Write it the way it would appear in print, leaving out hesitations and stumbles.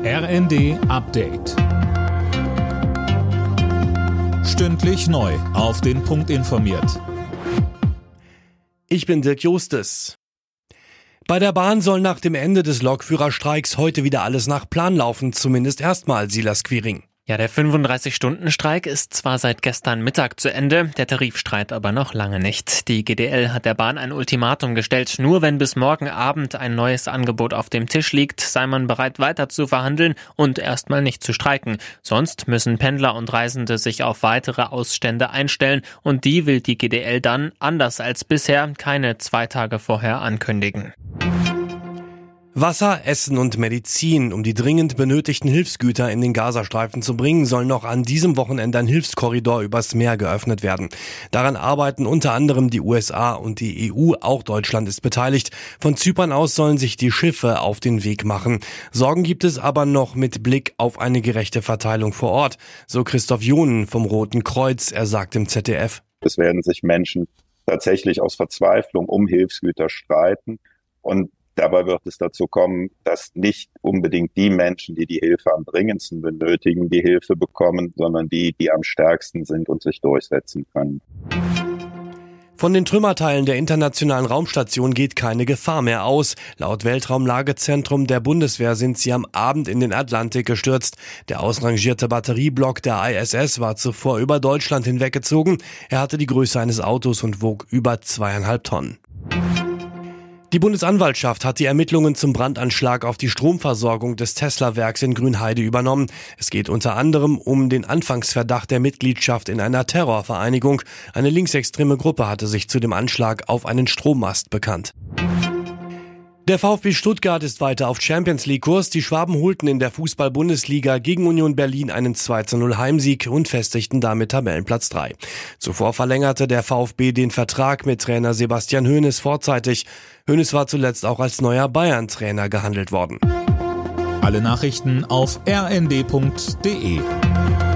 RND Update. Stündlich neu auf den Punkt informiert. Ich bin Dirk Justes. Bei der Bahn soll nach dem Ende des Lokführerstreiks heute wieder alles nach Plan laufen, zumindest erstmal, Silas Quiring. Ja, der 35-Stunden-Streik ist zwar seit gestern Mittag zu Ende, der Tarifstreit aber noch lange nicht. Die GDL hat der Bahn ein Ultimatum gestellt. Nur wenn bis morgen Abend ein neues Angebot auf dem Tisch liegt, sei man bereit weiter zu verhandeln und erstmal nicht zu streiken. Sonst müssen Pendler und Reisende sich auf weitere Ausstände einstellen und die will die GDL dann, anders als bisher, keine 2 Tage vorher ankündigen. Wasser, Essen und Medizin. Um die dringend benötigten Hilfsgüter in den Gazastreifen zu bringen, soll noch an diesem Wochenende ein Hilfskorridor übers Meer geöffnet werden. Daran arbeiten unter anderem die USA und die EU, auch Deutschland ist beteiligt. Von Zypern aus sollen sich die Schiffe auf den Weg machen. Sorgen gibt es aber noch mit Blick auf eine gerechte Verteilung vor Ort. So Christoph Johnen vom Roten Kreuz, er sagt im ZDF. Es werden sich Menschen tatsächlich aus Verzweiflung um Hilfsgüter streiten und dabei wird es dazu kommen, dass nicht unbedingt die Menschen, die die Hilfe am dringendsten benötigen, die Hilfe bekommen, sondern die am stärksten sind und sich durchsetzen können. Von den Trümmerteilen der internationalen Raumstation geht keine Gefahr mehr aus. Laut Weltraumlagezentrum der Bundeswehr sind sie am Abend in den Atlantik gestürzt. Der ausrangierte Batterieblock der ISS war zuvor über Deutschland hinweggezogen. Er hatte die Größe eines Autos und wog über 2,5 Tonnen. Die Bundesanwaltschaft hat die Ermittlungen zum Brandanschlag auf die Stromversorgung des Tesla-Werks in Grünheide übernommen. Es geht unter anderem um den Anfangsverdacht der Mitgliedschaft in einer Terrorvereinigung. Eine linksextreme Gruppe hatte sich zu dem Anschlag auf einen Strommast bekannt. Der VfB Stuttgart ist weiter auf Champions-League-Kurs. Die Schwaben holten in der Fußball-Bundesliga gegen Union Berlin einen 2:0 Heimsieg und festigten damit Tabellenplatz 3. Zuvor verlängerte der VfB den Vertrag mit Trainer Sebastian Hoeneß vorzeitig. Hoeneß war zuletzt auch als neuer Bayern-Trainer gehandelt worden. Alle Nachrichten auf rnd.de.